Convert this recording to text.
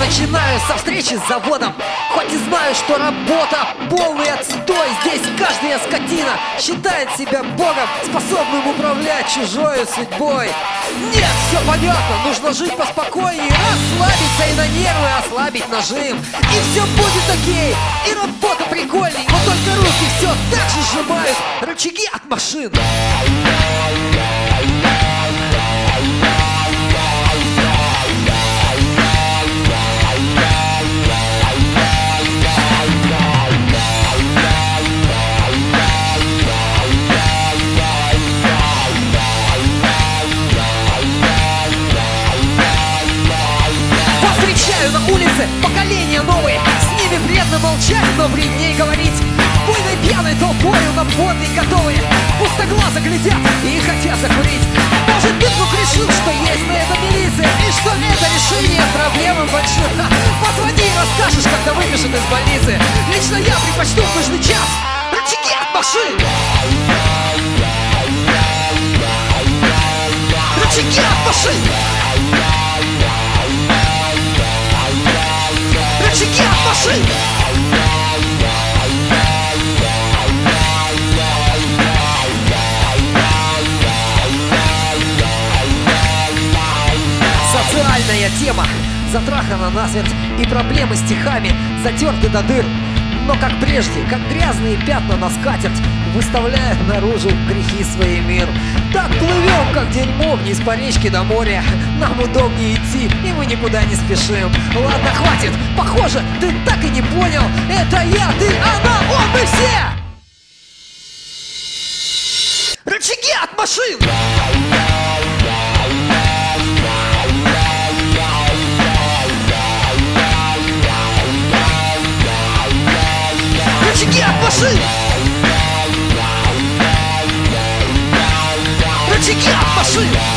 начинаю со встречи с заводом. Хоть и знаю, что работа полный отстой. Здесь каждая скотина считает себя богом, способным управлять чужой судьбой. Нет, все понятно, нужно жить поспокойнее, расслабиться и на нервы ослабить нажим. И все будет окей, и работа прикольней. Но только руки все так же сжимают рычаги от машин. На улице поколения новые, с ними вредно молчать, но вредней говорить. Буйной пьяной толпою на подвиг готовые, пустоглазо глядят и хотят закурить. Может, ты вдруг решил, что есть на это милиция, и что это решение проблемы больших. Позвони и расскажешь, когда выпишут из больницы. Лично я предпочту в нужный час рычаги от машин. Рычаги от машин. Рычаги от машин! Социальная тема затрахана насмерть, и проблемы стихами затерты до дыр. Но как прежде, как грязные пятна на скатерть, выставляет наружу грехи своей мир. Так плывем, как дерьмо вниз по речке до моря. Нам удобнее идти, и мы никуда не спешим. Ладно, хватит, похоже, ты так и не понял. Это я, ты, она, он, мы все! Рычаги от машин! Рычаги от машин! Рычаги от машин!